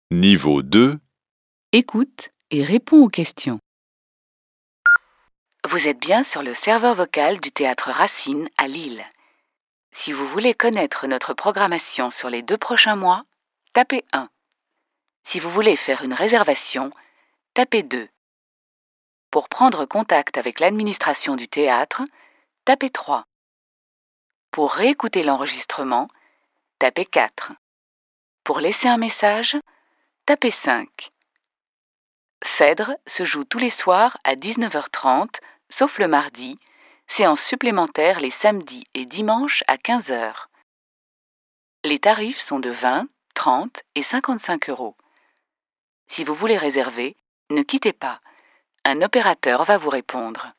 Niveau 2. Écoute et réponds aux questions. Vous êtes bien sur le serveur vocal du Théâtre Racine à Lille. Si vous voulez connaître notre programmation sur les 2 prochains mois, tapez 1. Si vous voulez faire une réservation, tapez 2. Pour prendre contact avec l'administration du théâtre, tapez 3. Pour réécouter l'enregistrement, tapez 4. Pour laisser un message, tapez 5. Phèdre se joue tous les soirs à 19h30, sauf le mardi, séance supplémentaire les samedis et dimanches à 15h. Les tarifs sont de 20, 30 et 55 euros. Si vous voulez réserver, ne quittez pas. Un opérateur va vous répondre.